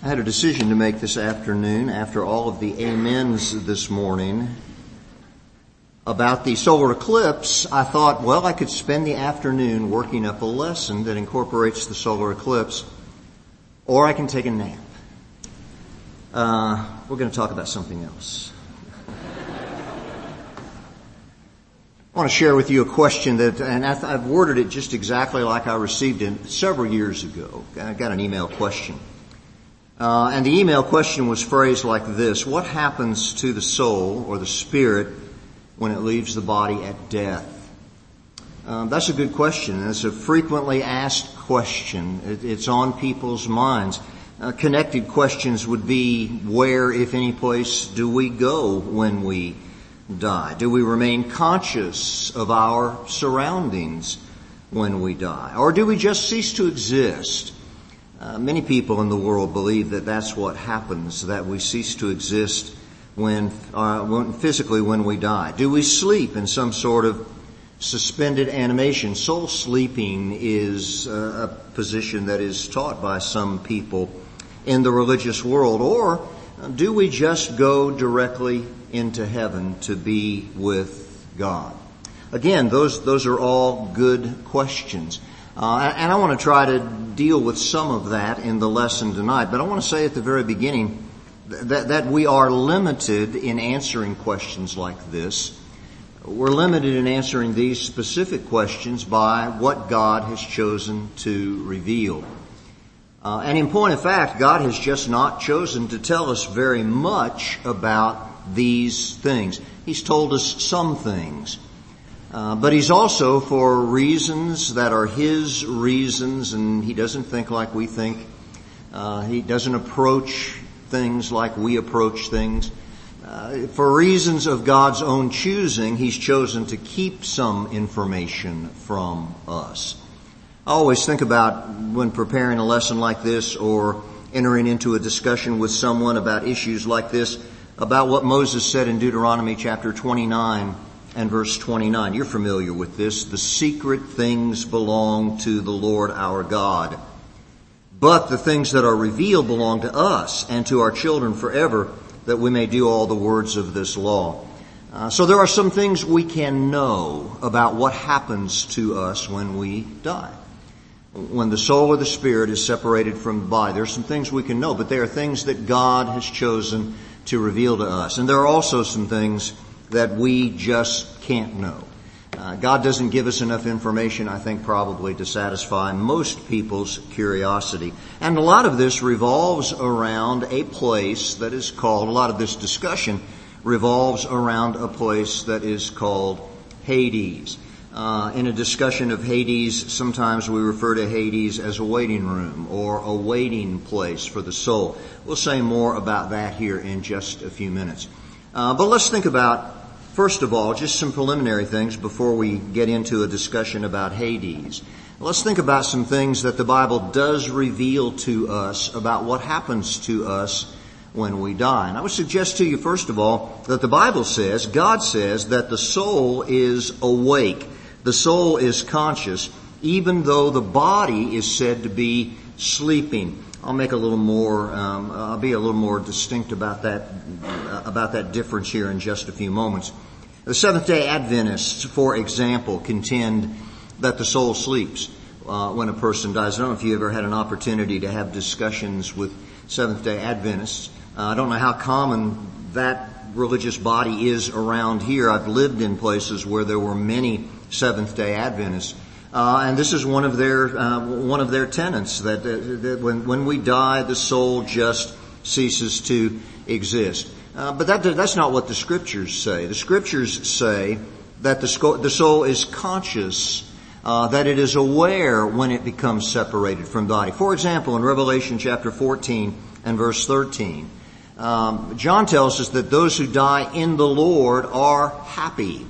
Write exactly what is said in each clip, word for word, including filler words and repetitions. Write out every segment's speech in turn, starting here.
I had a decision to make this afternoon after all of the amens this morning about the solar eclipse. I thought, well, I could spend the afternoon working up a lesson that incorporates the solar eclipse, or I can take a nap. Uh, we're going to talk about something else. I want to share with you a question that, and I've worded it just exactly like I received it several years ago. I got an email question. Uh, and the email question was phrased like this: what happens to the soul or the spirit when it leaves the body at death? Um, that's a good question. It's a frequently asked question. It, it's on people's minds. Uh, connected questions would be, where, if any place, do we go when we die? Do we remain conscious of our surroundings when we die? Or do we just cease to exist? Uh, many people in the world believe that that's what happens, that we cease to exist when, uh, when physically when we die. Do we sleep in some sort of suspended animation? Soul sleeping is uh, a position that is taught by some people in the religious world. Or do we just go directly into heaven to be with God? Again, those those are all good questions. Uh, and I want to try to deal with some of that in the lesson tonight. But I want to say at the very beginning that, that we are limited in answering questions like this. We're limited in answering these specific questions by what God has chosen to reveal. Uh, and in point of fact, God has just not chosen to tell us very much about these things. He's told us some things. Uh, but He's also, for reasons that are His reasons, and He doesn't think like we think. Uh, he doesn't approach things like we approach things. Uh, for reasons of God's own choosing, He's chosen to keep some information from us. I always think about, when preparing a lesson like this or entering into a discussion with someone about issues like this, about what Moses said in Deuteronomy chapter twenty-nine and verse twenty-nine. You're familiar with this. The secret things belong to the Lord our God, but the things that are revealed belong to us and to our children forever, that we may do all the words of this law. Uh, so there are some things we can know about what happens to us when we die. When the soul or the spirit is separated from the body, there are some things we can know, but they are things that God has chosen to reveal to us. And there are also some things that we just can't know. Uh, God doesn't give us enough information, I think, probably to satisfy most people's curiosity. And a lot of this revolves around a place that is called, a lot of this discussion revolves around a place that is called Hades. Uh, in a discussion of Hades, sometimes we refer to Hades as a waiting room or a waiting place for the soul. We'll say more about that here in just a few minutes. Uh, but let's think about, first of all, just some preliminary things before we get into a discussion about Hades. Let's think about some things that the Bible does reveal to us about what happens to us when we die. And I would suggest to you, first of all, that the Bible says, God says, that the soul is awake. The soul is conscious, even though the body is said to be sleeping. I'll make a little more, um, I'll be a little more distinct about that, uh, about that difference here in just a few moments. The Seventh-day Adventists, for example, contend that the soul sleeps uh, when a person dies. I don't know if you ever had an opportunity to have discussions with Seventh-day Adventists. Uh, I don't know how common that religious body is around here. I've lived in places where there were many Seventh-day Adventists. Uh, and this is one of their uh, one of their tenets, that, uh, that when when we die, the soul just ceases to exist. Uh, but that that's not what the Scriptures say. The Scriptures say that the sco- the soul is conscious, uh, that it is aware when it becomes separated from the body. For example, in Revelation chapter fourteen and verse thirteen, um, John tells us that those who die in the Lord are happy.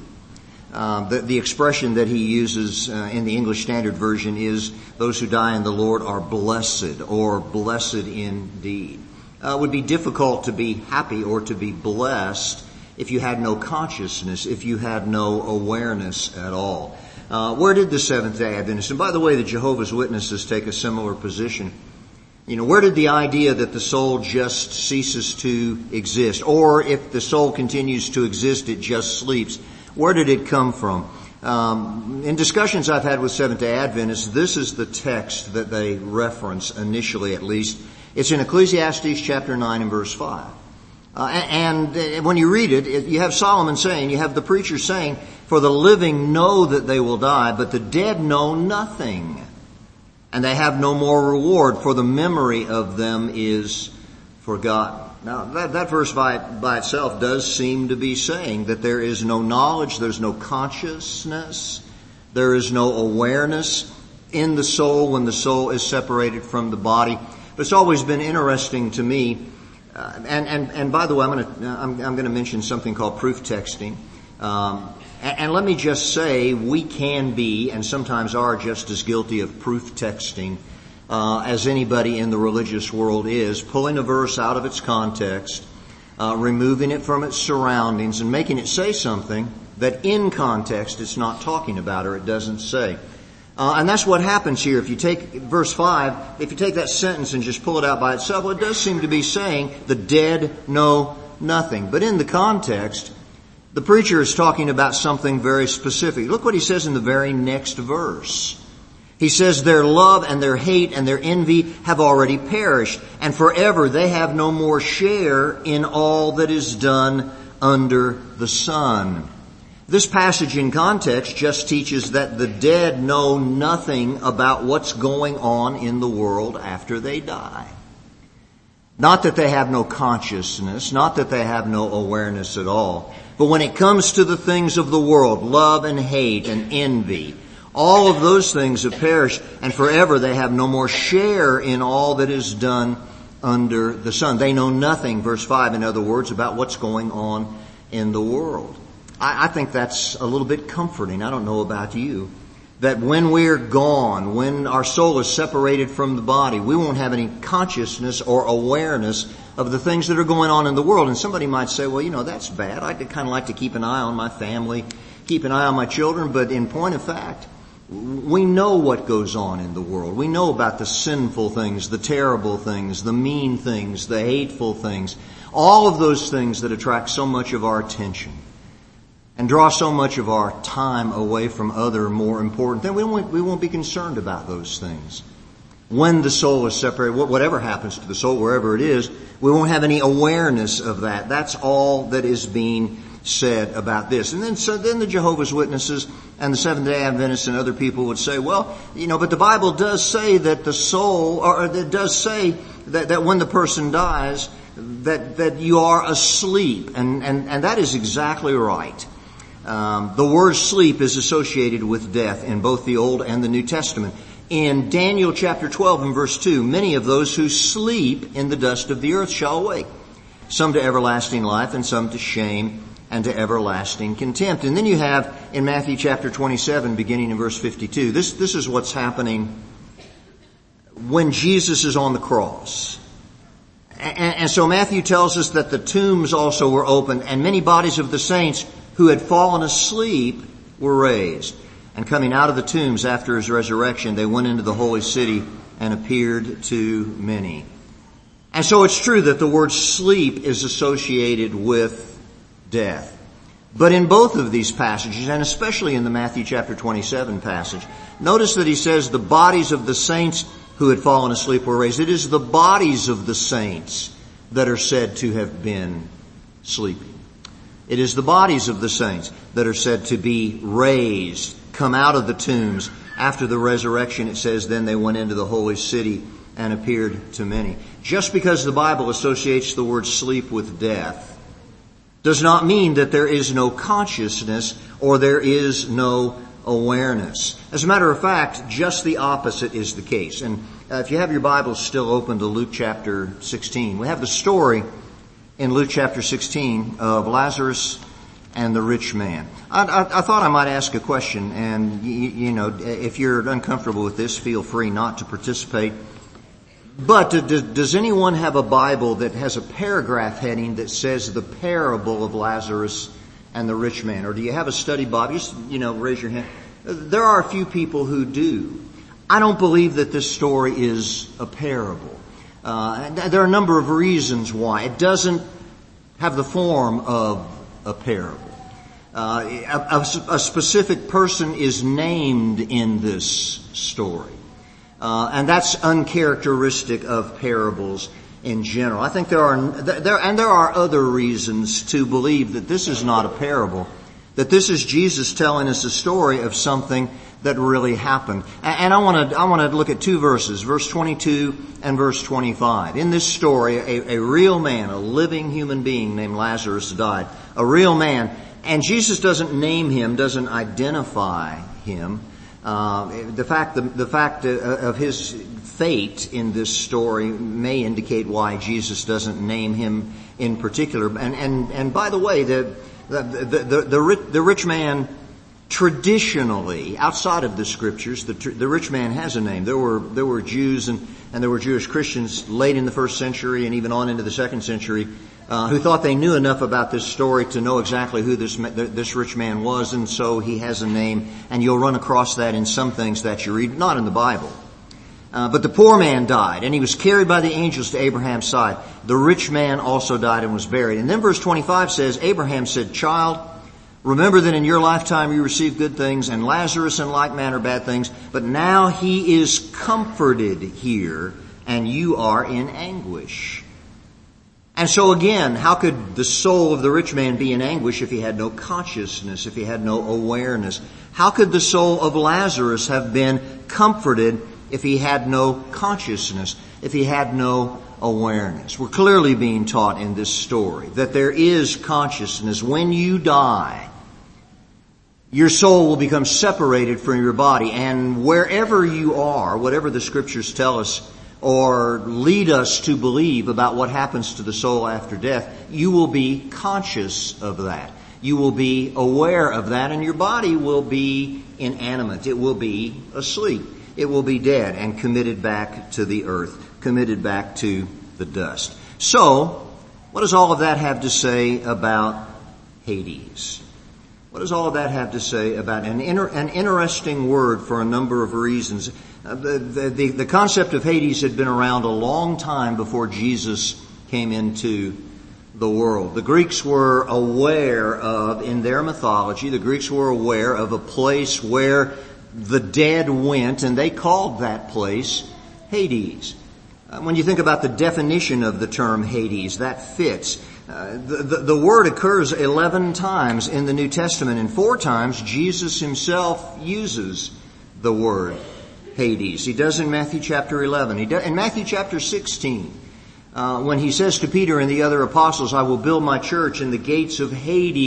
Uh, the, the expression that he uses uh, in the English Standard Version is, those who die in the Lord are blessed, or blessed indeed. Uh, it would be difficult to be happy or to be blessed if you had no consciousness, if you had no awareness at all. Uh, where did the Seventh-day Adventists, and by the way, the Jehovah's Witnesses take a similar position. You know, where did the idea that the soul just ceases to exist, or if the soul continues to exist, it just sleeps? Where did it come from? Um, in discussions I've had with Seventh-day Adventists, this is the text that they reference initially, at least. It's in Ecclesiastes chapter nine and verse five. Uh, and, and when you read it, it, you have Solomon saying, you have the preacher saying, "For the living know that they will die, but the dead know nothing. And they have no more reward, for the memory of them is forgotten." Now, that, that verse by, by itself does seem to be saying that there is no knowledge, there's no consciousness, there is no awareness in the soul when the soul is separated from the body. But it's always been interesting to me, uh, and, and, and by the way, I'm going to I'm, I'm going to mention something called proof texting. Um, and, and let me just say, we can be, and sometimes are, just as guilty of proof texting uh, as anybody in the religious world is, pulling a verse out of its context, uh, removing it from its surroundings, and making it say something that in context it's not talking about or it doesn't say. Uh, and that's what happens here. If you take verse five, if you take that sentence and just pull it out by itself, well, it does seem to be saying the dead know nothing. But in the context, the preacher is talking about something very specific. Look what he says in the very next verse. He says, "Their love and their hate and their envy have already perished, and forever they have no more share in all that is done under the sun." This passage in context just teaches that the dead know nothing about what's going on in the world after they die. Not that they have no consciousness, not that they have no awareness at all. But when it comes to the things of the world, love and hate and envy, all of those things have perished, and forever they have no more share in all that is done under the sun. They know nothing, verse five, in other words, about what's going on in the world. I, I think that's a little bit comforting. I don't know about you. That when we're gone, when our soul is separated from the body, we won't have any consciousness or awareness of the things that are going on in the world. And somebody might say, well, you know, that's bad. I'd kind of like to keep an eye on my family, keep an eye on my children. But in point of fact, we know what goes on in the world. We know about the sinful things, the terrible things, the mean things, the hateful things, all of those things that attract so much of our attention and draw so much of our time away from other more important things. We won't, we won't be concerned about those things. When the soul is separated, whatever happens to the soul, wherever it is, we won't have any awareness of that. That's all that is being said about this. And then, so then the Jehovah's Witnesses and the Seventh-day Adventists and other people would say, well, you know, but the Bible does say that the soul, or it does say that, that when the person dies, that, that you are asleep. And, and, and that is exactly right. Um, the word sleep is associated with death in both the Old and the New Testament. In Daniel chapter twelve and verse two, many of those who sleep in the dust of the earth shall awake, some to everlasting life and some to shame and to everlasting contempt. And then you have in Matthew chapter twenty-seven, beginning in verse fifty-two, this, this is what's happening when Jesus is on the cross. And, and so Matthew tells us that the tombs also were opened, and many bodies of the saints who had fallen asleep were raised. And coming out of the tombs after his resurrection, they went into the holy city and appeared to many. And so it's true that the word sleep is associated with death. But in both of these passages, and especially in the Matthew chapter twenty-seven passage, notice that he says the bodies of the saints who had fallen asleep were raised. It is the bodies of the saints that are said to have been sleeping. It is the bodies of the saints that are said to be raised, come out of the tombs. After the resurrection, it says, then they went into the holy city and appeared to many. Just because the Bible associates the word sleep with death does not mean that there is no consciousness or there is no awareness. As a matter of fact, just the opposite is the case. And uh, if you have your Bibles still open to Luke chapter sixteen, we have the story in Luke chapter sixteen of Lazarus and the rich man. I, I, I thought I might ask a question, and you, you know, if you're uncomfortable with this, feel free not to participate. But does, does anyone have a Bible that has a paragraph heading that says the parable of Lazarus and the rich man? Or do you have a study Bible? Just, you know, raise your hand. There are a few people who do. I don't believe that this story is a parable. Uh, and there are a number of reasons why. It doesn't have the form of a parable. Uh, a, a, a specific person is named in this story. Uh, and that's uncharacteristic of parables in general. I think there are, there, and there are other reasons to believe that this is not a parable, that this is Jesus telling us a story of something that really happened. And I want to, I want to look at two verses, verse twenty-two and verse twenty-five. In this story, a, a real man, a living human being named Lazarus died. A real man. And Jesus doesn't name him, doesn't identify him. Uh, the fact, the, the fact of his fate in this story may indicate why Jesus doesn't name him in particular. And, and, and by the way, the, the, the, the, the, rich, the rich man traditionally, outside of the scriptures, the, the rich man has a name. There were, there were Jews and, and there were Jewish Christians late in the first century and even on into the second century Uh, who thought they knew enough about this story to know exactly who this this rich man was, and so he has a name, and you'll run across that in some things that you read, not in the Bible. Uh, but the poor man died, and he was carried by the angels to Abraham's side. The rich man also died and was buried. And then verse twenty-five says, Abraham said, "Child, remember that in your lifetime you received good things, and Lazarus in like manner bad things, but now he is comforted here, and you are in anguish." And so again, how could the soul of the rich man be in anguish if he had no consciousness, if he had no awareness? How could the soul of Lazarus have been comforted if he had no consciousness, if he had no awareness? We're clearly being taught in this story that there is consciousness. When you die, your soul will become separated from your body, and wherever you are, whatever the scriptures tell us or lead us to believe about what happens to the soul after death, you will be conscious of that. You will be aware of that, and your body will be inanimate. It will be asleep. It will be dead and committed back to the earth, committed back to the dust. So, what does all of that have to say about Hades? What does all of that have to say about an, inter, an interesting word for a number of reasons? Uh, the, the, the concept of Hades had been around a long time before Jesus came into the world. The Greeks were aware of, in their mythology, the Greeks were aware of a place where the dead went, and they called that place Hades. Uh, when you think about the definition of the term Hades, that fits. Uh, the, the, the word occurs eleven times in the New Testament, and four times Jesus himself uses the word Hades. He does in Matthew chapter eleven. He does in Matthew chapter sixteen, uh, when he says to Peter and the other apostles, "I will build my church, and the gates of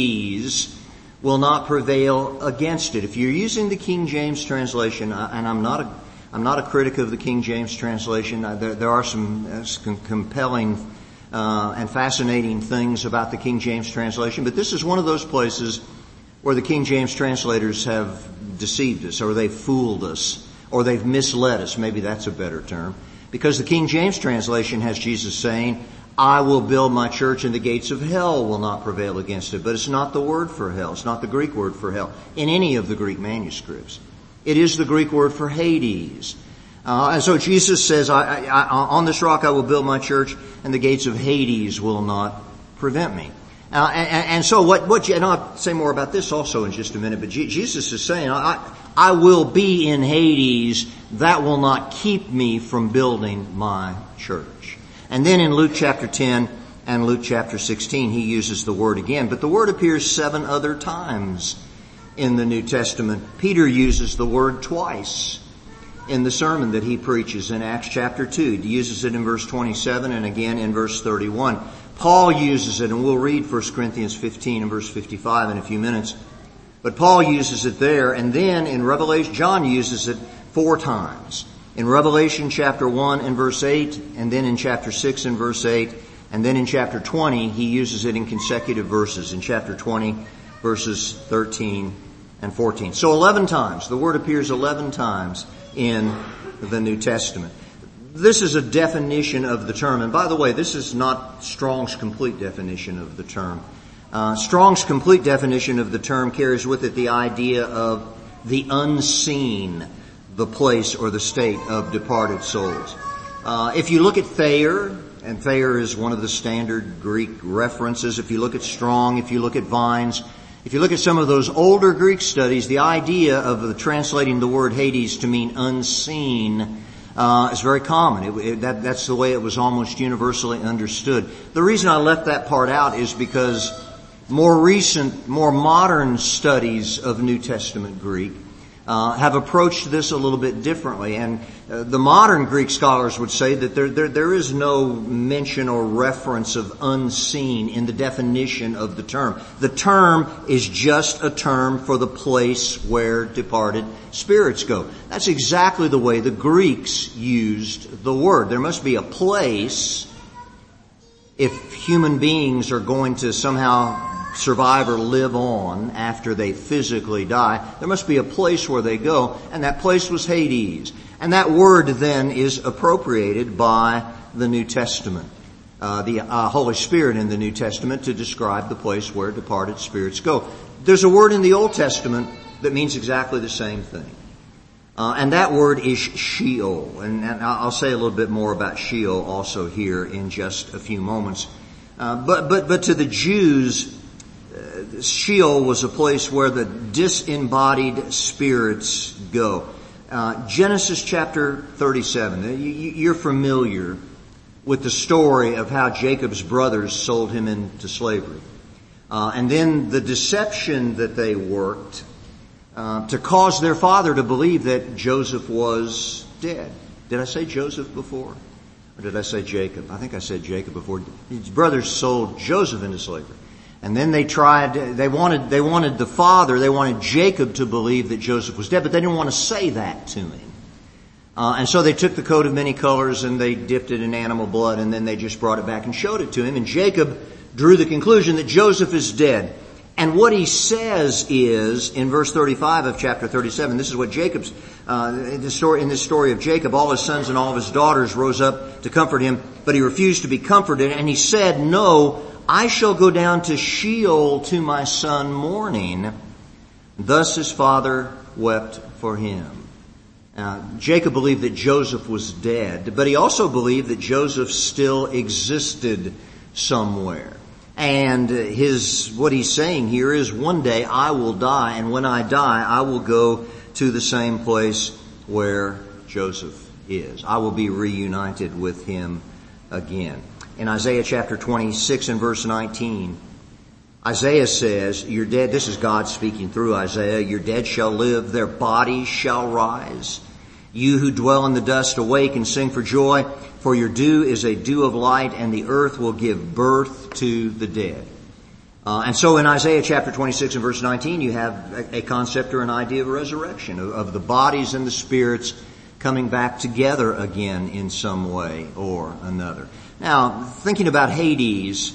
Hades will not prevail against it." If you're using the King James translation, and I'm not a, I'm not a critic of the King James translation, there, there are some, uh, some compelling uh, and fascinating things about the King James translation, but this is one of those places where the King James translators have deceived us, or they've fooled us, or they've misled us. Maybe that's a better term. Because the King James translation has Jesus saying, "I will build my church and the gates of hell will not prevail against it." But it's not the word for hell. It's not the Greek word for hell in any of the Greek manuscripts. It is the Greek word for Hades. Uh, and so Jesus says, I, I, I, "On this rock I will build my church and the gates of Hades will not prevent me." Uh, and, and so what, what, and I'll say more about this also in just a minute, but G- Jesus is saying, I, I will be in Hades. That will not keep me from building my church. And then in Luke chapter ten and Luke chapter sixteen, he uses the word again, but the word appears seven other times in the New Testament. Peter uses the word twice in the sermon that he preaches in Acts chapter two. He uses it in verse twenty-seven and again in verse thirty-one. Paul uses it, and we'll read First Corinthians fifteen and verse fifty-five in a few minutes. But Paul uses it there, and then in Revelation, John uses it four times. In Revelation chapter one and verse eight, and then in chapter six and verse eight, and then in chapter twenty, he uses it in consecutive verses. In chapter twenty, verses thirteen and fourteen. So eleven times. The word appears eleven times in the New Testament. This is a definition of the term. And by the way, this is not Strong's complete definition of the term. Uh, Strong's complete definition of the term carries with it the idea of the unseen, the place or the state of departed souls. Uh, if you look at Thayer, and Thayer is one of the standard Greek references, if you look at Strong, if you look at Vines, if you look at some of those older Greek studies, the idea of the translating the word Hades to mean unseen uh, is very common. It, it, that, that's the way it was almost universally understood. The reason I left that part out is because more recent, more modern studies of New Testament Greek uh, have approached this a little bit differently. And uh, the modern Greek scholars would say that there, there, there is no mention or reference of unseen in the definition of the term. The term is just a term for the place where departed spirits go. That's exactly the way the Greeks used the word. There must be a place if human beings are going to somehow survive or live on after they physically die. There must be a place where they go, and that place was Hades. And that word then is appropriated by the New Testament, uh, the uh, Holy Spirit in the New Testament, to describe the place where departed spirits go. There's a word in the Old Testament that means exactly the same thing. Uh, and that word is Sheol. And, and I'll say a little bit more about Sheol also here in just a few moments. Uh, but, but, but to the Jews, uh, Sheol was a place where the disembodied spirits go. Uh, Genesis chapter thirty-seven. You, you're familiar with the story of how Jacob's brothers sold him into slavery. Uh, and then the deception that they worked Uh, to cause their father to believe that Joseph was dead. Did I say Joseph before? Or did I say Jacob? I think I said Jacob before. His brothers sold Joseph into slavery. And then they tried, they wanted, they wanted the father, they wanted Jacob to believe that Joseph was dead, but they didn't want to say that to him. Uh, and so they took the coat of many colors and they dipped it in animal blood, and then they just brought it back and showed it to him. And Jacob drew the conclusion that Joseph is dead. And what he says is, in verse thirty-five of chapter thirty-seven, this is what Jacob's, uh, in this story, in this story of Jacob, all his sons and all of his daughters rose up to comfort him, but he refused to be comforted, and he said, "No, I shall go down to Sheol to my son mourning." Thus his father wept for him. Now, Jacob believed that Joseph was dead, but he also believed that Joseph still existed somewhere. And his, what he's saying here is, one day I will die, and when I die, I will go to the same place where Joseph is. I will be reunited with him again. In Isaiah chapter twenty-six and verse nineteen, Isaiah says, "Your dead," this is God speaking through Isaiah, "your dead shall live, their bodies shall rise. You who dwell in the dust, awake and sing for joy. For your dew is a dew of light, and the earth will give birth to the dead." Uh, and so in Isaiah chapter twenty-six and verse nineteen, you have a, a concept or an idea of resurrection, of, of the bodies and the spirits coming back together again in some way or another. Now, thinking about Hades,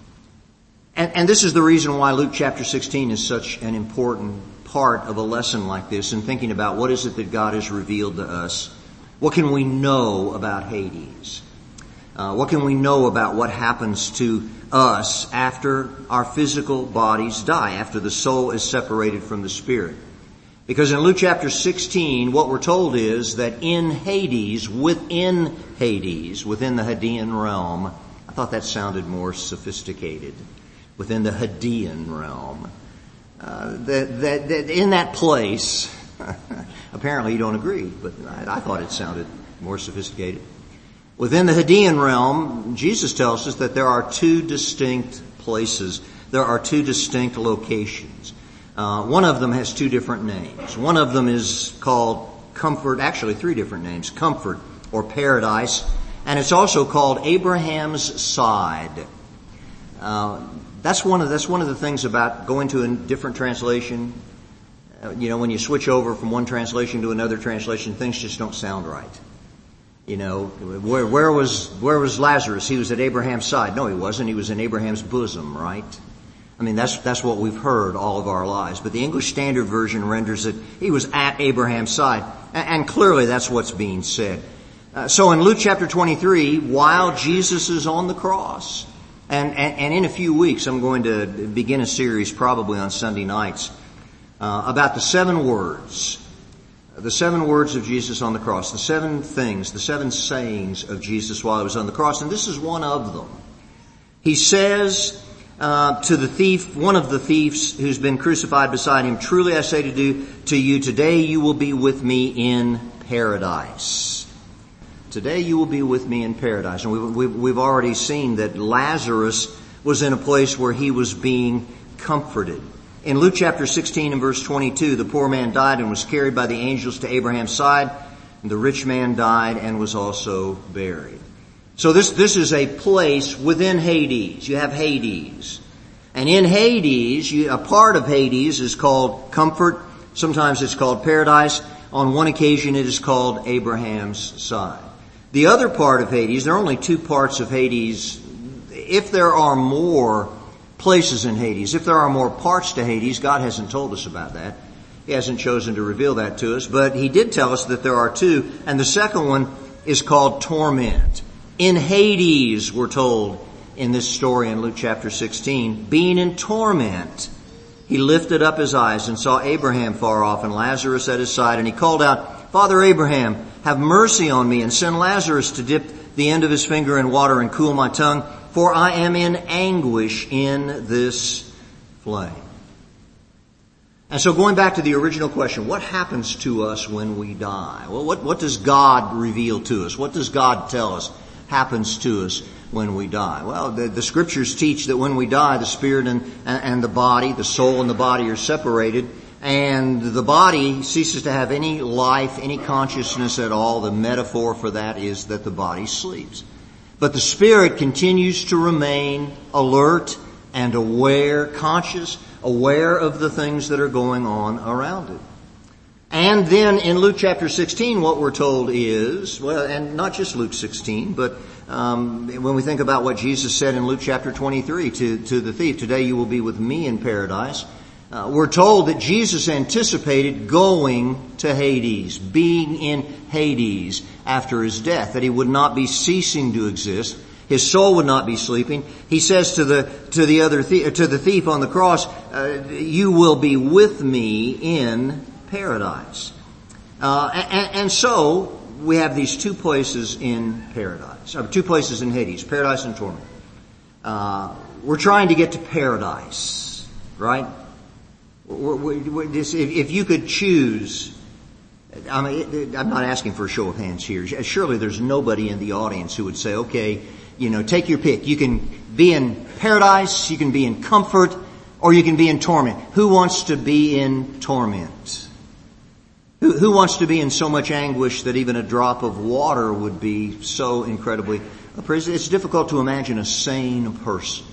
and, and this is the reason why Luke chapter sixteen is such an important part of a lesson like this, and thinking about what is it that God has revealed to us. What can we know about Hades? Uh, what can we know about what happens to us after our physical bodies die, after the soul is separated from the spirit? Because in Luke chapter sixteen, what we're told is that in Hades, within Hades, within the Hadean realm, I thought that sounded more sophisticated, within the Hadean realm, uh, that, that, that in that place, apparently you don't agree, but I, I thought it sounded more sophisticated. Within the Hadean realm, Jesus tells us that there are two distinct places. There are two distinct locations. Uh, one of them has two different names. One of them is called Comfort, actually three different names, Comfort or Paradise, and it's also called Abraham's Side. Uh, that's one of that's one of the things about going to a different translation. You know, when you switch over from one translation to another translation, things just don't sound right. You know, where, where was where was Lazarus? He was at Abraham's side. No, he wasn't. He was in Abraham's bosom, right? I mean, that's that's what we've heard all of our lives. But the English Standard Version renders it, he was at Abraham's side. And, and clearly that's what's being said. Uh, so in Luke chapter twenty-three, while Jesus is on the cross, and, and, and in a few weeks I'm going to begin a series probably on Sunday nights, Uh, about the seven words the seven words of Jesus on the cross, the seven things, the seven sayings of Jesus while he was on the cross, and this is one of them. He says uh, to the thief, one of the thieves who's been crucified beside him, "Truly I say to, do, to you, today you will be with me in paradise." Today you will be with me in paradise. And we've, we've, we've already seen that Lazarus was in a place where he was being comforted. In Luke chapter sixteen and verse twenty-two, the poor man died and was carried by the angels to Abraham's side, and the rich man died and was also buried. So this, this is a place within Hades. You have Hades. And in Hades, you, a part of Hades is called comfort. Sometimes it's called paradise. On one occasion it is called Abraham's side. The other part of Hades, there are only two parts of Hades. If there are more places in Hades, if there are more parts to Hades, God hasn't told us about that. He hasn't chosen to reveal that to us, but He did tell us that there are two, and the second one is called torment. In Hades, we're told in this story in Luke chapter sixteen, being in torment, he lifted up his eyes and saw Abraham far off and Lazarus at his side, and he called out, "Father Abraham, have mercy on me and send Lazarus to dip the end of his finger in water and cool my tongue, for I am in anguish in this flame." And so going back to the original question, what happens to us when we die? Well, what, what does God reveal to us? What does God tell us happens to us when we die? Well, the, the scriptures teach that when we die, the spirit and, and, and the body, the soul and the body are separated, and the body ceases to have any life, any consciousness at all. The metaphor for that is that the body sleeps. But the spirit continues to remain alert and aware, conscious, aware of the things that are going on around it. And then in Luke chapter sixteen, what we're told is, well, and not just Luke sixteen, but um, when we think about what Jesus said in Luke chapter twenty-three to, to the thief, "Today you will be with me in paradise," uh, we're told that Jesus anticipated going to Hades, being in Hades after his death, that he would not be ceasing to exist. His soul would not be sleeping. He says to the to the other thief, to the thief on the cross, uh, "You will be with me in paradise." Uh, and, and so we have these two places in paradise, or two places in Hades, paradise and torment. Uh, we're trying to get to paradise, right? We're, we're, this, if, if you could choose, I mean, I'm not asking for a show of hands here. Surely there's nobody in the audience who would say, "Okay, you know, take your pick. You can be in paradise, you can be in comfort, or you can be in torment." Who wants to be in torment? Who, who wants to be in so much anguish that even a drop of water would be so incredibly oppressive? It's difficult to imagine a sane person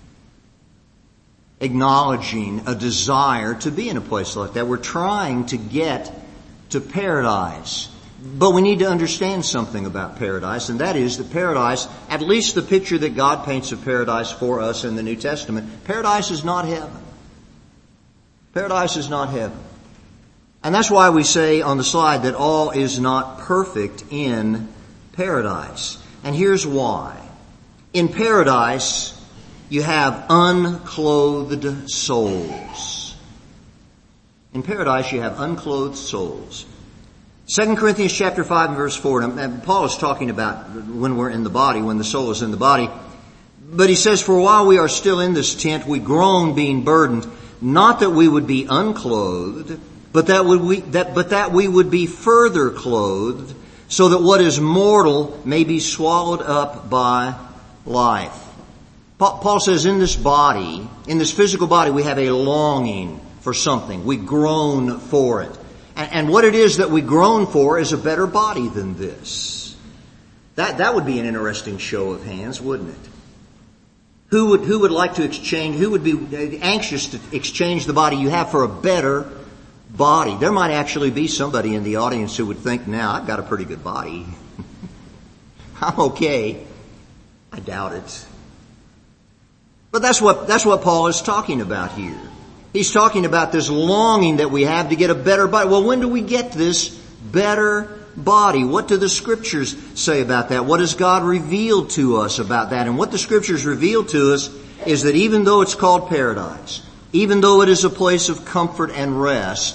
acknowledging a desire to be in a place like that. We're trying to get to paradise. But we need to understand something about paradise, and that is that paradise, at least the picture that God paints of paradise for us in the New Testament, paradise is not heaven. Paradise is not heaven. And that's why we say on the slide that all is not perfect in paradise. And here's why. In paradise, you have unclothed souls. In paradise, you have unclothed souls. Second Corinthians chapter five and verse four, and Paul is talking about when we're in the body, when the soul is in the body. But he says, "For while we are still in this tent, we groan, being burdened, not that we would be unclothed, but that would we that but that we would be further clothed, so that what is mortal may be swallowed up by life." Paul says in this body, in this physical body, we have a longing for something. We groan for it. And what it is that we groan for is a better body than this. That that would be an interesting show of hands, wouldn't it? Who would who would like to exchange, who would be anxious to exchange the body you have for a better body? There might actually be somebody in the audience who would think, "Now, I've got a pretty good body. I'm okay." I doubt it. But that's what that's what Paul is talking about here. He's talking about this longing that we have to get a better body. Well, when do we get this better body? What do the Scriptures say about that? What has God revealed to us about that? And what the Scriptures reveal to us is that even though it's called paradise, even though it is a place of comfort and rest,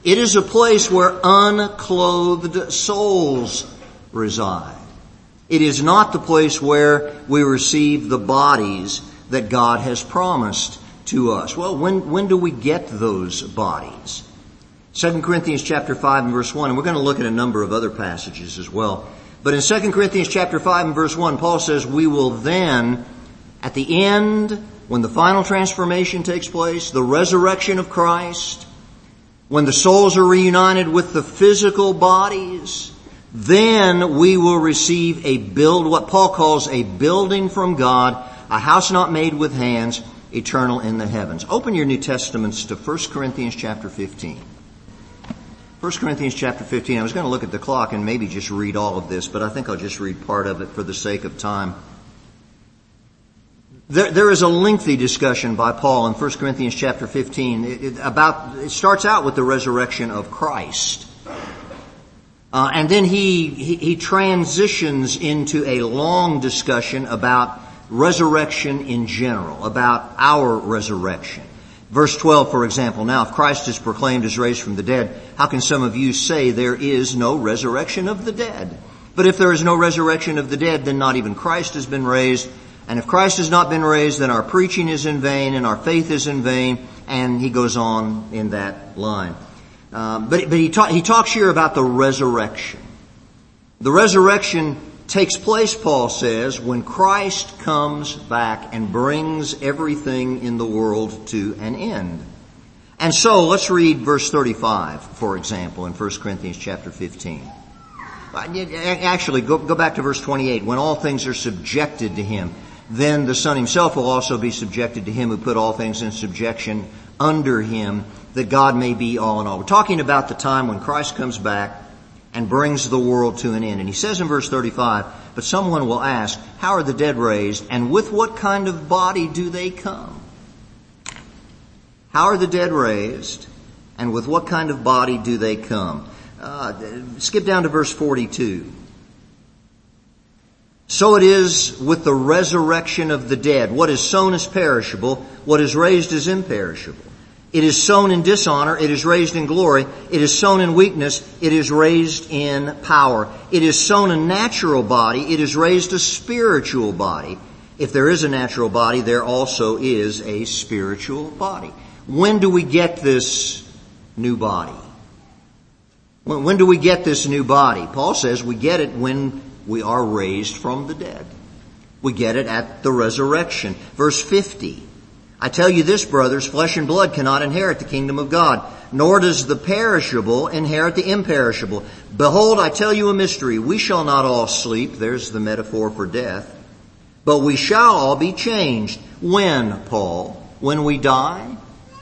It is a place where unclothed souls reside. It is not the place where we receive the bodies that God has promised to us. Well, when, when do we get those bodies? Second Corinthians chapter five and verse one, and we're going to look at a number of other passages as well. But in Second Corinthians chapter five and verse one, Paul says, we will then, at the end, when the final transformation takes place, the resurrection of Christ, when the souls are reunited with the physical bodies, then we will receive a build, what Paul calls a building from God, a house not made with hands, eternal in the heavens. Open your New Testaments to First Corinthians chapter fifteen. First Corinthians chapter fifteen. I was going to look at the clock and maybe just read all of this, but I think I'll just read part of it for the sake of time. There, there is a lengthy discussion by Paul in First Corinthians chapter fifteen it, it, about, it starts out with the resurrection of Christ. Uh, and then he, he, he transitions into a long discussion about resurrection in general, about our resurrection. Verse twelve, for example, now if Christ is proclaimed as raised from the dead, how can some of you say there is no resurrection of the dead? But if there is no resurrection of the dead, then not even Christ has been raised. And if Christ has not been raised, then our preaching is in vain and our faith is in vain. And he goes on in that line. Um, but but he, ta- he talks here about the resurrection. The resurrection takes place, Paul says, when Christ comes back and brings everything in the world to an end. And so let's read verse thirty-five, for example, in First Corinthians chapter fifteen. Actually, go, go back to verse twenty-eight. When all things are subjected to him, then the Son himself will also be subjected to him who put all things in subjection under him, that God may be all in all. We're talking about the time when Christ comes back and brings the world to an end. And he says in verse thirty-five, but someone will ask, how are the dead raised, and with what kind of body do they come? How are the dead raised, and with what kind of body do they come? Uh, skip down to verse forty-two. So it is with the resurrection of the dead. What is sown is perishable, what is raised is imperishable. It is sown in dishonor, it is raised in glory. It is sown in weakness, it is raised in power. It is sown a natural body, it is raised a spiritual body. If there is a natural body, there also is a spiritual body. When do we get this new body? When, when do we get this new body? Paul says we get it when we are raised from the dead. We get it at the resurrection. Verse fifty. I tell you this, brothers, flesh and blood cannot inherit the kingdom of God, nor does the perishable inherit the imperishable. Behold, I tell you a mystery. We shall not all sleep. There's the metaphor for death. But we shall all be changed. When, Paul? When we die?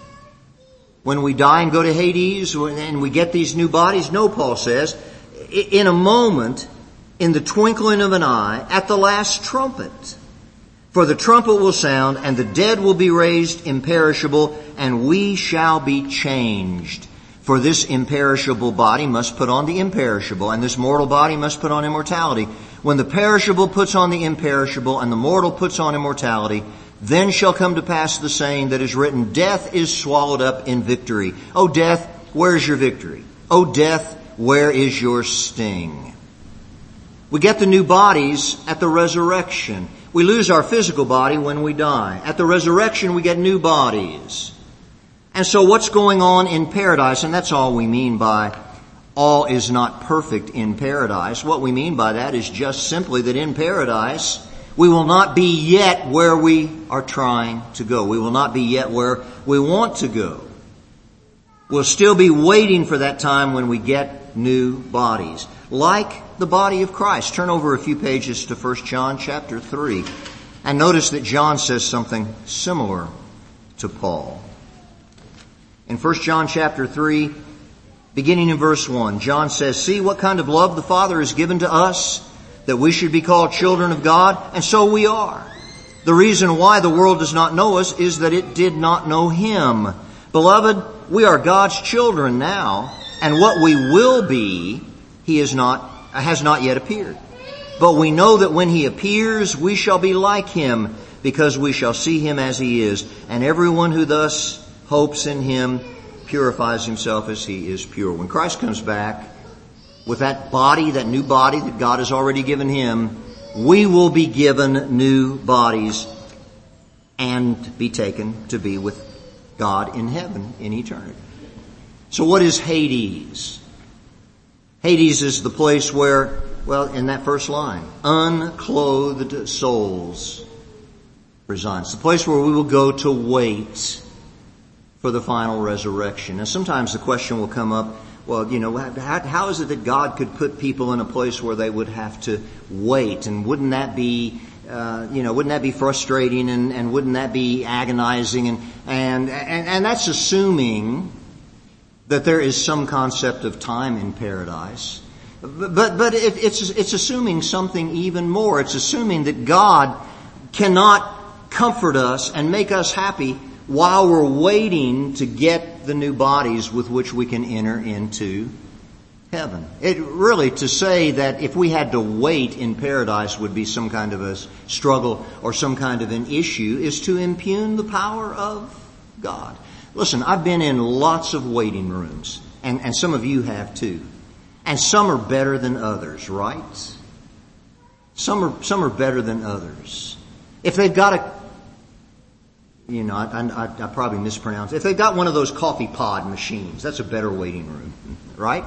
When we die and go to Hades and we get these new bodies? No, Paul says. In a moment, in the twinkling of an eye, at the last trumpet. For the trumpet will sound, and the dead will be raised imperishable, and we shall be changed. For this imperishable body must put on the imperishable, and this mortal body must put on immortality. When the perishable puts on the imperishable, and the mortal puts on immortality, then shall come to pass the saying that is written, death is swallowed up in victory. O death, where is your victory? O death, where is your sting? We get the new bodies at the resurrection. We lose our physical body when we die. At the resurrection, we get new bodies. And so what's going on in paradise? And that's all we mean by all is not perfect in paradise. What we mean by that is just simply that in paradise, we will not be yet where we are trying to go. We will not be yet where we want to go. We'll still be waiting for that time when we get new bodies. Like the body of Christ. Turn over a few pages to First John chapter three. And notice that John says something similar to Paul. In First John chapter three, beginning in verse one, John says, see what kind of love the Father has given to us, that we should be called children of God, and so we are. The reason why the world does not know us is that it did not know Him. Beloved, we are God's children now, and what we will be, He is not, has not yet appeared. But we know that when He appears, we shall be like Him, because we shall see Him as He is. And everyone who thus hopes in Him purifies himself as he is pure. When Christ comes back with that body, that new body that God has already given him, we will be given new bodies and be taken to be with God in heaven in eternity. So what is Hades? Hades is the place where, well, in that first line, unclothed souls reside. It's the place where we will go to wait for the final resurrection. And sometimes the question will come up, well, you know, how, how is it that God could put people in a place where they would have to wait? And wouldn't that be, uh, you know, wouldn't that be frustrating and, and wouldn't that be agonizing? And, and, and, and that's assuming that there is some concept of time in paradise. But, but, but it, it's, it's assuming something even more. It's assuming that God cannot comfort us and make us happy while we're waiting to get the new bodies with which we can enter into heaven. It really, to say that if we had to wait in paradise would be some kind of a struggle or some kind of an issue, is to impugn the power of God. Listen, I've been in lots of waiting rooms, and, and some of you have too. And some are better than others, right? Some are, some are better than others. If they've got a, you know, I, I, I probably mispronounced it. If they've got one of those coffee pod machines, that's a better waiting room, right?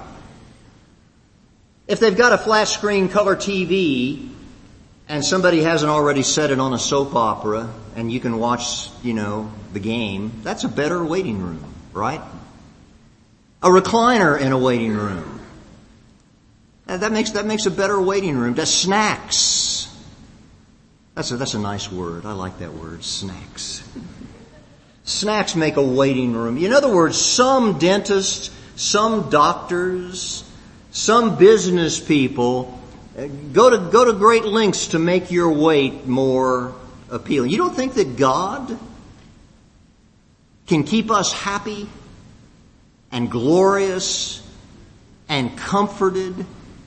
If they've got a flat screen color T V and somebody hasn't already set it on a soap opera and you can watch, you know, the game, that's a better waiting room, right? A recliner in a waiting room. That makes, that makes a better waiting room. That's snacks. That's a, that's a nice word. I like that word, snacks. Snacks make a waiting room. In other words, some dentists, some doctors, some business people go to, go to great lengths to make your wait more appealing. You don't think that God can keep us happy and glorious and comforted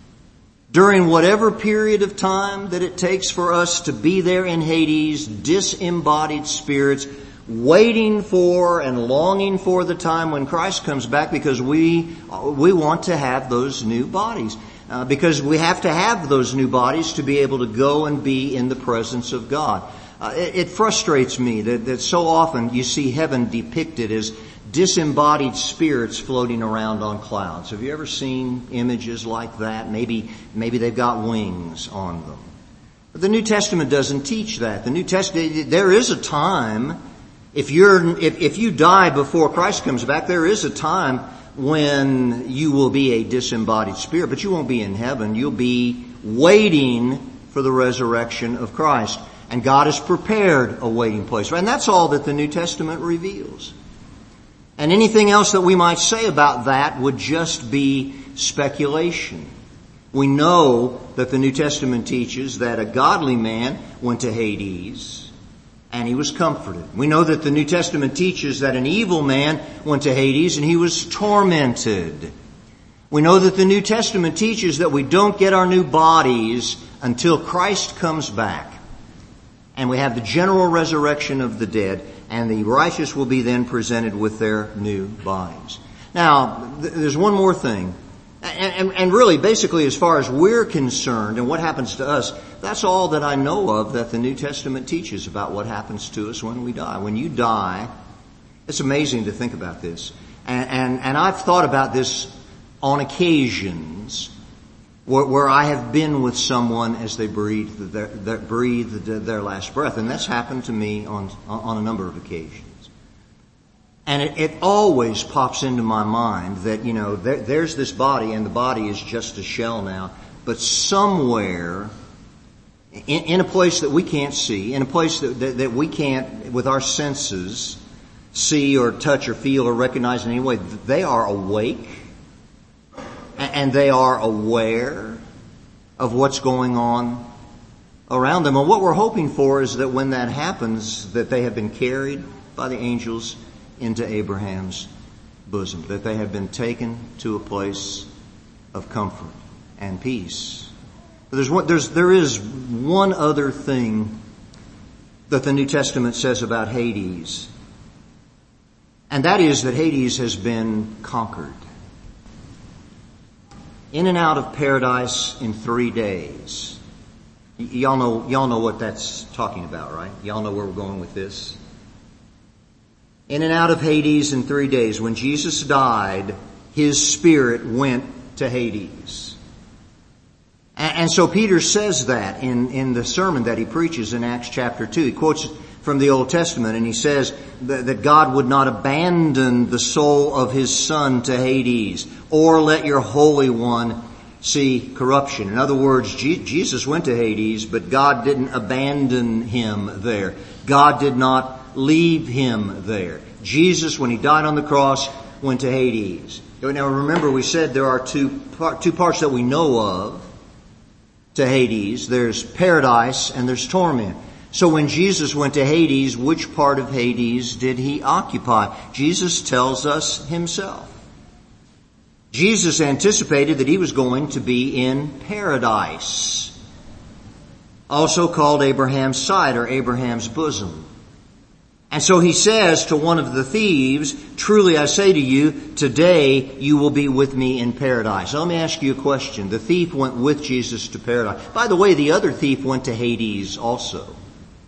during whatever period of time that it takes for us to be there in Hades, disembodied spirits, waiting for and longing for the time when Christ comes back, because we we want to have those new bodies. Uh, because we have to have those new bodies to be able to go and be in the presence of God. Uh, it, it frustrates me that, that so often you see heaven depicted as disembodied spirits floating around on clouds. Have you ever seen images like that? Maybe, maybe they've got wings on them. But the New Testament doesn't teach that. The New Testament, there is a time, if you're, if, if you die before Christ comes back, there is a time when you will be a disembodied spirit, but you won't be in heaven. You'll be waiting for the resurrection of Christ. And God has prepared a waiting place. And that's all that the New Testament reveals. And anything else that we might say about that would just be speculation. We know that the New Testament teaches that a godly man went to Hades and he was comforted. We know that the New Testament teaches that an evil man went to Hades and he was tormented. We know that the New Testament teaches that we don't get our new bodies until Christ comes back. And we have the general resurrection of the dead, and the righteous will be then presented with their new bodies. Now, th- there's one more thing. And, and, and really, basically, as far as we're concerned and what happens to us, that's all that I know of that the New Testament teaches about what happens to us when we die. When you die, it's amazing to think about this. And, and, and I've thought about this on occasions where, where I have been with someone as they breathe their, their, breathe their last breath. And that's happened to me on, on a number of occasions. And it, it always pops into my mind that, you know, there, there's this body, and the body is just a shell now. But somewhere, in, in a place that we can't see, in a place that, that, that we can't, with our senses, see or touch or feel or recognize in any way, they are awake, and they are aware of what's going on around them. And what we're hoping for is that when that happens, that they have been carried by the angels into Abraham's bosom, that they have been taken to a place of comfort and peace. But there's one, there's, there is one other thing that the New Testament says about Hades. And that is that Hades has been conquered. In and out of paradise in three days. Y- y'all know, y'all know what that's talking about, right? Y'all know where we're going with this. In and out of Hades in three days. When Jesus died, His Spirit went to Hades. And, and so Peter says that in, in the sermon that he preaches in Acts chapter two. He quotes from the Old Testament, and he says that, that God would not abandon the soul of His Son to Hades, or let your Holy One see corruption. In other words, G- Jesus went to Hades, but God didn't abandon Him there. God did not leave Him there. Jesus, when He died on the cross, went to Hades. Now remember, we said there are two, par- two parts that we know of to Hades. There's paradise and there's torment. So when Jesus went to Hades, which part of Hades did He occupy? Jesus tells us Himself. Jesus anticipated that He was going to be in paradise, also called Abraham's side or Abraham's bosom. And so He says to one of the thieves, truly I say to you, today you will be with me in paradise. Now, let me ask you a question. The thief went with Jesus to paradise. By the way, the other thief went to Hades also.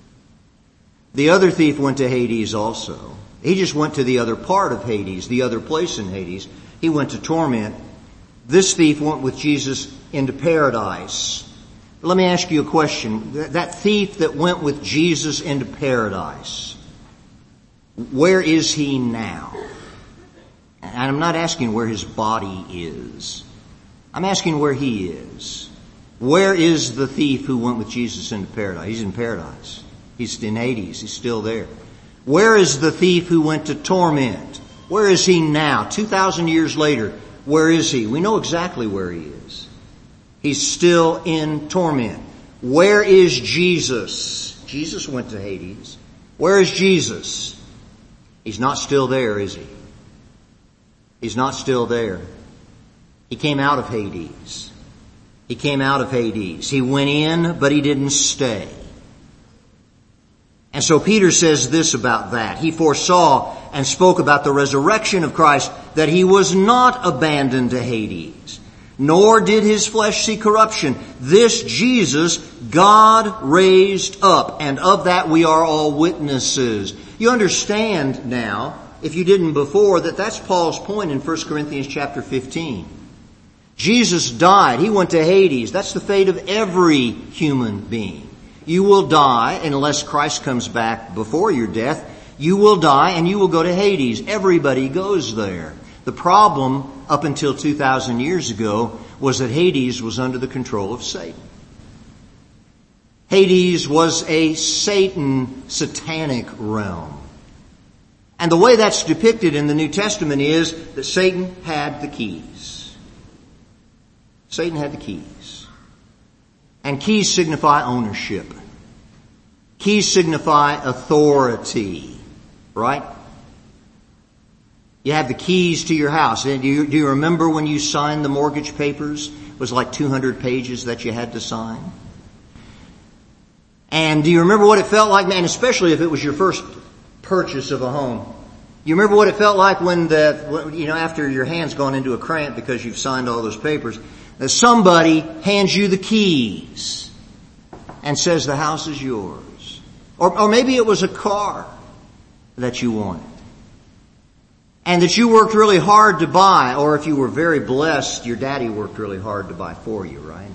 The other thief went to Hades also. He just went to the other part of Hades, the other place in Hades. He went to torment. This thief went with Jesus into paradise. But let me ask you a question. That thief that went with Jesus into paradise, where is he now? And I'm not asking where his body is. I'm asking where he is. Where is the thief who went with Jesus into paradise? He's in paradise. He's in Hades. He's still there. Where is the thief who went to torment? Where is he now? two thousand years later, where is he? We know exactly where he is. He's still in torment. Where is Jesus? Jesus went to Hades. Where is Jesus? He's not still there, is he? He's not still there. He came out of Hades. He came out of Hades. He went in, but he didn't stay. And so Peter says this about that. He foresaw and spoke about the resurrection of Christ, that He was not abandoned to Hades, nor did His flesh see corruption. This Jesus God raised up, and of that we are all witnesses. You understand now, if you didn't before, that that's Paul's point in First Corinthians chapter fifteen. Jesus died. He went to Hades. That's the fate of every human being. You will die unless Christ comes back before your death. You will die and you will go to Hades. Everybody goes there. The problem up until two thousand years ago was that Hades was under the control of Satan. Hades was a Satan satanic realm. And the way that's depicted in the New Testament is that Satan had the keys. Satan had the keys. And keys signify ownership. Keys signify authority, right? You have the keys to your house. Do you, do you remember when you signed the mortgage papers? It was like two hundred pages that you had to sign. And do you remember what it felt like, man, especially if it was your first purchase of a home? You remember what it felt like when the, you know, after your hand's gone into a cramp because you've signed all those papers, that somebody hands you the keys and says the house is yours. Or, or maybe it was a car that you wanted and that you worked really hard to buy, or if you were very blessed, your daddy worked really hard to buy for you, right?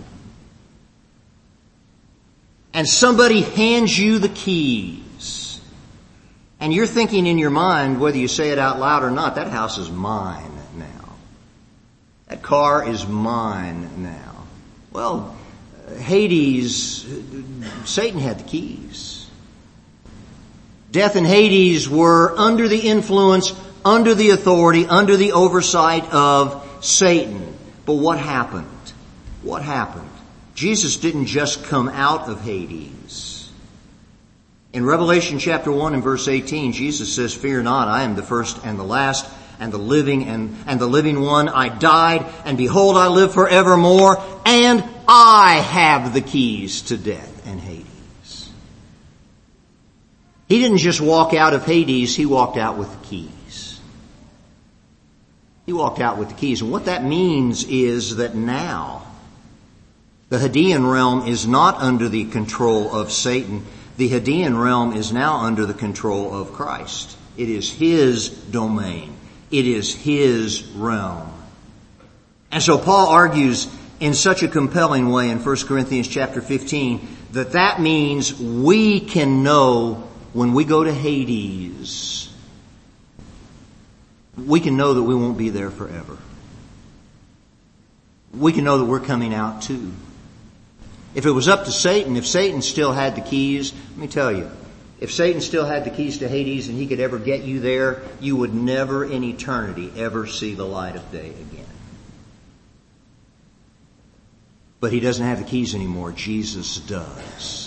And somebody hands you the keys. And you're thinking in your mind, whether you say it out loud or not, that house is mine now. That car is mine now. Well, Hades, Satan had the keys. Death and Hades were under the influence, under the authority, under the oversight of Satan. But what happened? What happened? Jesus didn't just come out of Hades. In Revelation chapter one and verse eighteen, Jesus says, "Fear not, I am the first and the last, and the living and, and the living one. I died, and behold, I live forevermore, and I have the keys to death and Hades." He didn't just walk out of Hades, He walked out with the keys. He walked out with the keys. And what that means is that now the Hadean realm is not under the control of Satan. The Hadean realm is now under the control of Christ. It is His domain. It is His realm. And so Paul argues in such a compelling way in First Corinthians chapter fifteen that that means we can know when we go to Hades, we can know that we won't be there forever. We can know that we're coming out too. If it was up to Satan, if Satan still had the keys, let me tell you, if Satan still had the keys to Hades and he could ever get you there, you would never in eternity ever see the light of day again. But he doesn't have the keys anymore. Jesus does.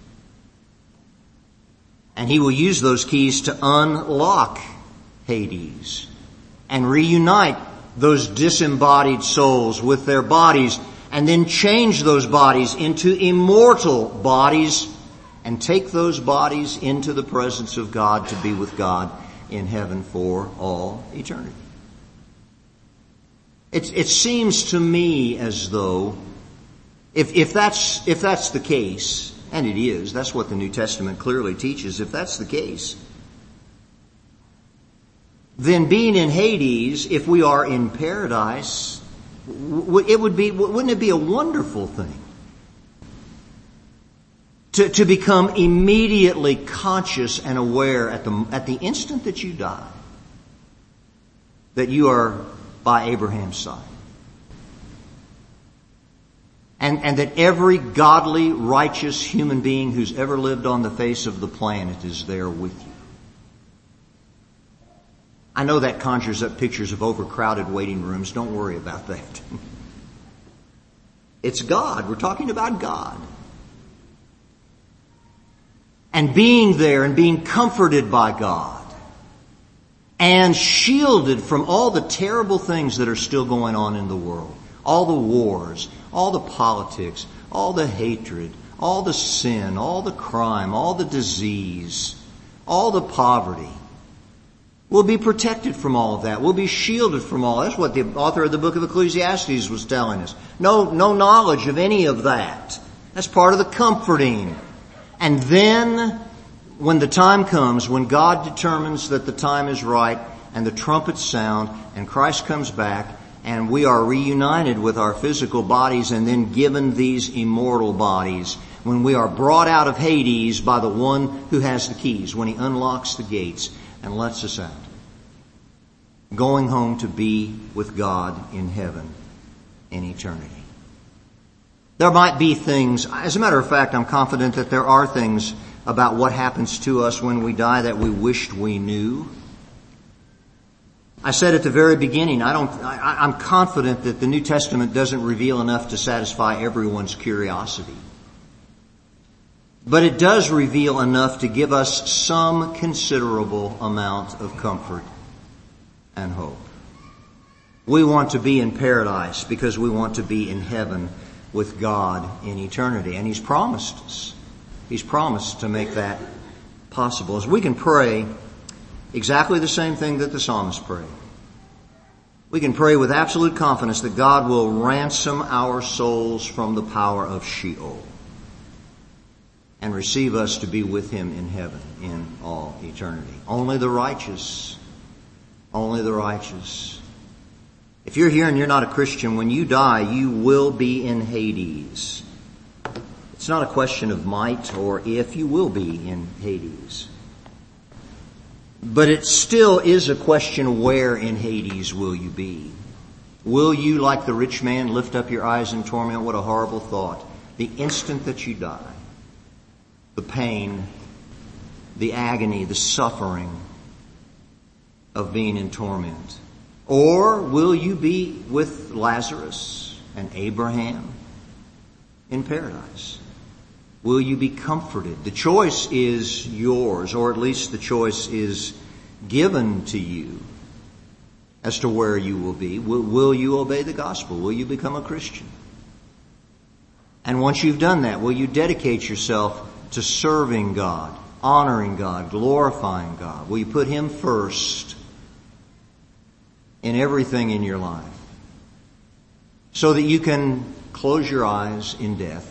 And he will use those keys to unlock Hades and reunite those disembodied souls with their bodies, and then change those bodies into immortal bodies and take those bodies into the presence of God to be with God in heaven for all eternity. It, it seems to me as though if, if that's, if that's the case, and it is, that's what the New Testament clearly teaches, if that's the case, then being in Hades, if we are in paradise, it would be, wouldn't it be a wonderful thing to, to become immediately conscious and aware at the, at the instant that you die that you are by Abraham's side. And, and that every godly, righteous human being who's ever lived on the face of the planet is there with you. I know that conjures up pictures of overcrowded waiting rooms. Don't worry about that. It's God. We're talking about God. And being there and being comforted by God and shielded from all the terrible things that are still going on in the world. All the wars, all the politics, all the hatred, all the sin, all the crime, all the disease, all the poverty. We'll be protected from all of that. We'll be shielded from all. That's what the author of the book of Ecclesiastes was telling us. No, no knowledge of any of that. That's part of the comforting. And then, when the time comes, when God determines that the time is right, and the trumpets sound, and Christ comes back, and we are reunited with our physical bodies and then given these immortal bodies, when we are brought out of Hades by the one who has the keys, when He unlocks the gates and lets us out, going home to be with God in heaven in eternity. There might be things, as a matter of fact, I'm confident that there are things about what happens to us when we die that we wished we knew. I said at the very beginning, I don't, I, I'm confident that the New Testament doesn't reveal enough to satisfy everyone's curiosity. But it does reveal enough to give us some considerable amount of comfort and hope. We want to be in paradise because we want to be in heaven with God in eternity. And He's promised us. He's promised to make that possible. As we can pray exactly the same thing that the psalmist prayed. We can pray with absolute confidence that God will ransom our souls from the power of Sheol and receive us to be with Him in heaven in all eternity. Only the righteous, only the righteous. If you're here and you're not a Christian, when you die, you will be in Hades. It's not a question of might or if, you will be in Hades. But it still is a question, where in Hades will you be? Will you, like the rich man, lift up your eyes in torment? What a horrible thought. The instant that you die, the pain, the agony, the suffering of being in torment. Or will you be with Lazarus and Abraham in paradise? Will you be comforted? The choice is yours, or at least the choice is given to you as to where you will be. Will, will you obey the gospel? Will you become a Christian? And once you've done that, will you dedicate yourself to serving God, honoring God, glorifying God? Will you put Him first in everything in your life so that you can close your eyes in death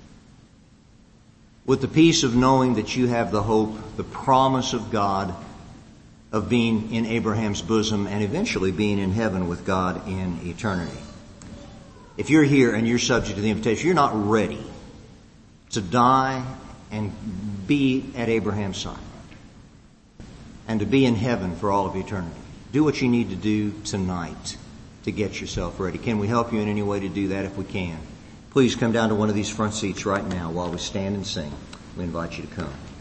with the peace of knowing that you have the hope, the promise of God of being in Abraham's bosom and eventually being in heaven with God in eternity. If you're here and you're subject to the invitation, you're not ready to die and be at Abraham's side and to be in heaven for all of eternity, do what you need to do tonight to get yourself ready. Can we help you in any way to do that if we can? Please come down to one of these front seats right now while we stand and sing. We invite you to come.